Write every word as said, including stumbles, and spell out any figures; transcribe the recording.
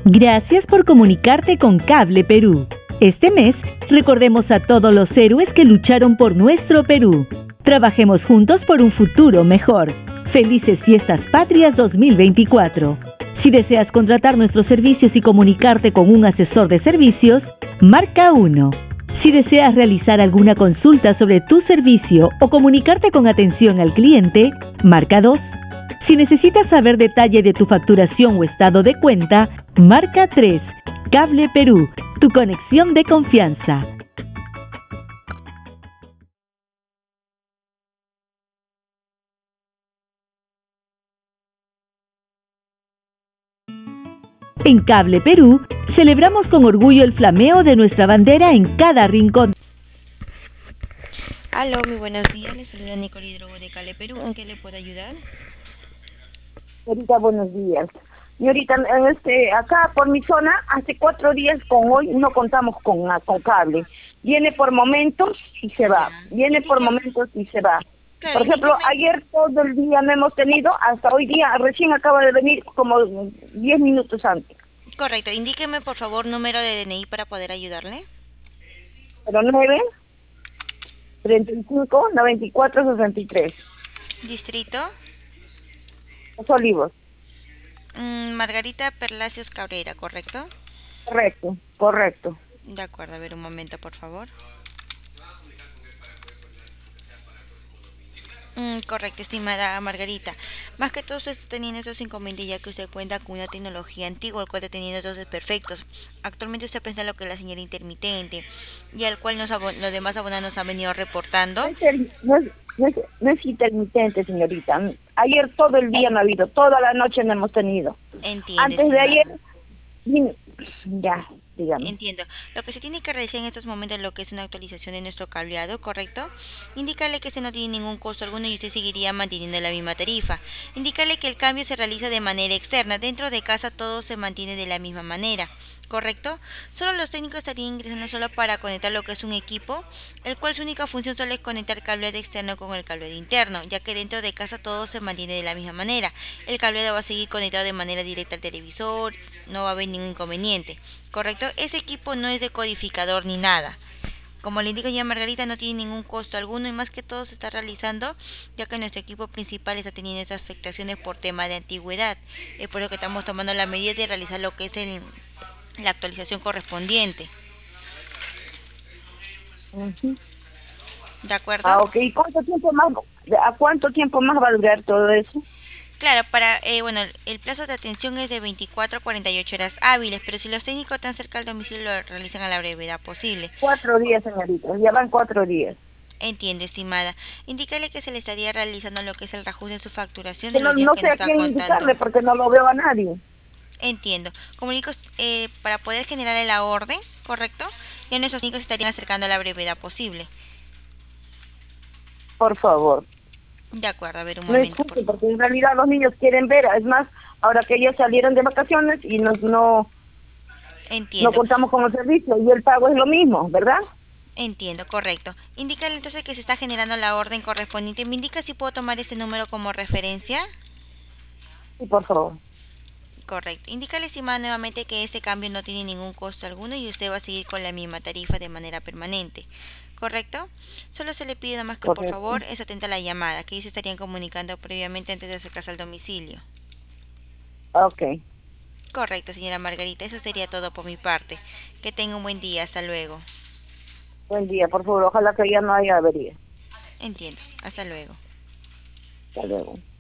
Gracias por comunicarte con Cable Perú. Este mes, recordemos a todos los héroes que lucharon por nuestro Perú. Trabajemos juntos por un futuro mejor. Felices Fiestas Patrias dos mil veinticuatro. Si deseas contratar nuestros servicios y comunicarte con un asesor de servicios, marca uno. Si deseas realizar alguna consulta sobre tu servicio o comunicarte con atención al cliente, marca dos. Si necesitas saber detalle de tu facturación o estado de cuenta, marca tres. Cable Perú, tu conexión de confianza. En Cable Perú, celebramos con orgullo el flameo de nuestra bandera en cada rincón. Aló, muy buenos días, les saluda Nicole Hidrogo de Cable Perú, ¿en qué le puedo ayudar? Señorita, buenos días. Señorita, en este, acá por mi zona, hace cuatro días con hoy no contamos con, con cable. Viene por momentos y se va. Viene por momentos y se va. Claro, Por ejemplo, indíqueme. ayer todo el día no hemos tenido, hasta hoy día, recién acaba de venir como diez minutos antes. Correcto, indíqueme por favor número de D N I para poder ayudarle. Pero nueve, treinta y cinco, noventa y cuatro, sesenta y tres. Distrito. Los Olivos. Mm, Margarita Perlacios Cabrera, ¿correcto? Correcto, correcto. De acuerdo, a ver un momento por favor. Mm, correcto, estimada Margarita. Más que todo usted está teniendo estos inconvenientes ya que usted cuenta con una tecnología antigua, el cual está teniendo estos desperfectos. Actualmente usted piensa lo que es la señal intermitente y al cual nos abo- los demás abonados han venido reportando. No es, el- no es- no es- no es intermitente, señorita. Ayer todo el día no ha habido, toda la noche no hemos tenido. Entiende, Antes de estimada. ayer, vin- ya, dígame. Entiendo. Lo que se tiene que realizar en estos momentos lo que es una actualización de nuestro cableado, ¿correcto? Indicarle que este no tiene ningún costo alguno y usted seguiría manteniendo la misma tarifa. Indicarle que el cambio se realiza de manera externa. Dentro de casa todo se mantiene de la misma manera, ¿correcto? Solo los técnicos estarían ingresando solo para conectar lo que es un equipo, el cual su única función solo es conectar cableado externo con el cableado interno, ya que dentro de casa todo se mantiene de la misma manera. El cableado va a seguir conectado de manera directa al televisor, no va a haber ningún inconveniente. ¿Correcto? Ese equipo no es decodificador ni nada. Como le indico ya Margarita, no tiene ningún costo alguno y más que todo se está realizando ya que nuestro equipo principal está teniendo estas afectaciones por tema de antigüedad. Es por eso que estamos tomando la medida de realizar lo que es el, la actualización correspondiente. Ujú. ¿De acuerdo? Ah, ok. ¿Y cuánto tiempo más, a cuánto tiempo más va a durar todo eso? Claro, para, eh, bueno, el plazo de atención es de veinticuatro a cuarenta y ocho horas hábiles, pero si los técnicos están cerca del domicilio lo realizan a la brevedad posible. Cuatro días, señorita. Ya van cuatro días. Entiendo, estimada. Indícale que se le estaría realizando lo que es el reajuste en su facturación Que de no, los días no que sé nos a está quién contando. indicarle porque no lo veo a nadie. Entiendo. Como le digo, eh, para poder generar la orden, ¿correcto? Ya nuestros técnicos se estarían acercando a la brevedad posible. Por favor. De acuerdo, a ver un No momento, por escuche, favor. porque en realidad los niños quieren ver. Es más, ahora que ellos salieron de vacaciones y no, no, no Entiendo, contamos con el servicio y el pago es lo mismo, ¿verdad? entiendo, correcto. Indícale entonces que se está generando la orden correspondiente. ¿Me indica si puedo tomar este número como referencia? Sí, por favor. Correcto. Indícale, estimada, nuevamente que este cambio no tiene ningún costo alguno y usted va a seguir con la misma tarifa de manera permanente. ¿Correcto? Solo se le pide nada más que por Correcto. favor es atenta a la llamada, que ellos se estarían comunicando previamente antes de acercarse al domicilio. Ok. Correcto, señora Margarita, eso sería todo por mi parte. Que tenga un buen día, hasta luego. Buen día, por favor. Ojalá que ya no haya avería. Entiendo, hasta luego. Hasta luego.